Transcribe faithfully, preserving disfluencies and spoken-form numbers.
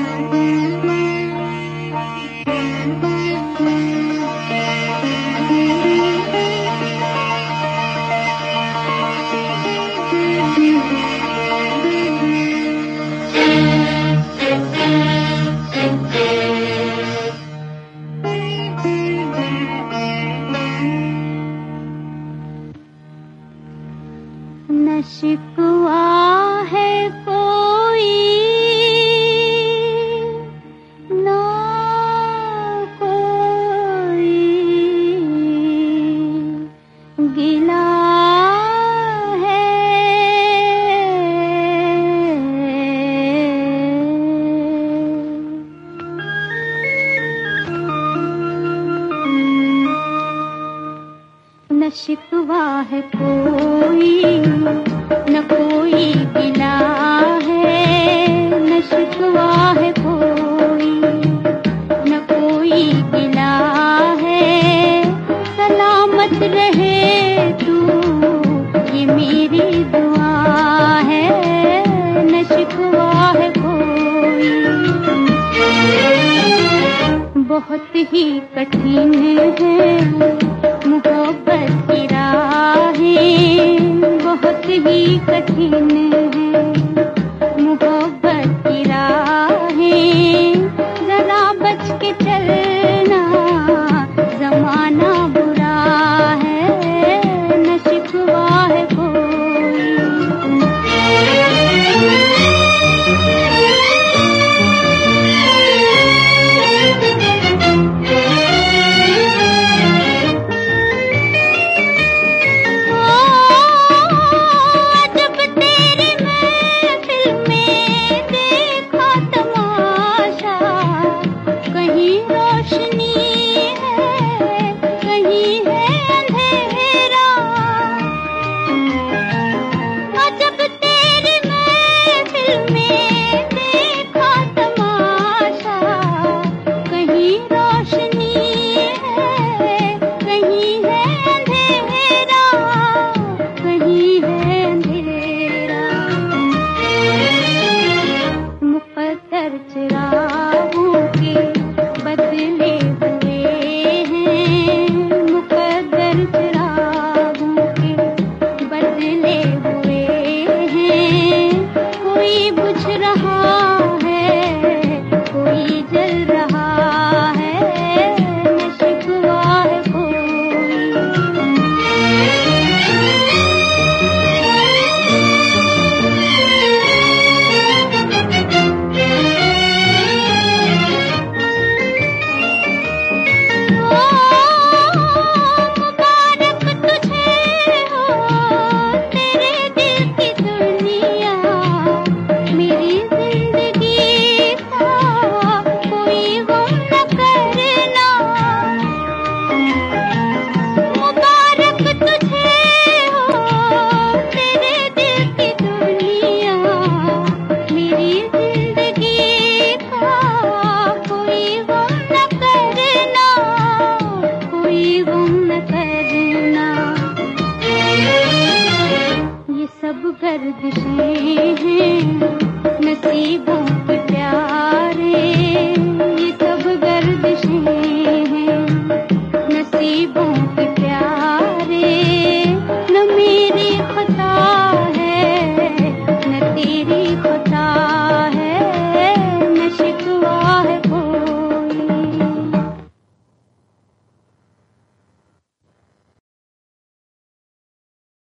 न शिकवा है कोई ना कोई गिला है न शिकवा है कोई न कोई गिला है न शिकवा है कोई न कोई गिला है सलामत रहे तू ये मेरी दुआ है न शिकवा है कोई। बहुत ही कठिन है मोहब्बत की राहें बहुत ही कठिन है मोहब्बत की राहें जरा बच के चलना जमाना बुरा है न शिकवा है कोई। गर्दिशें हैं नसीबों के प्यारे ये सब गर्दिशें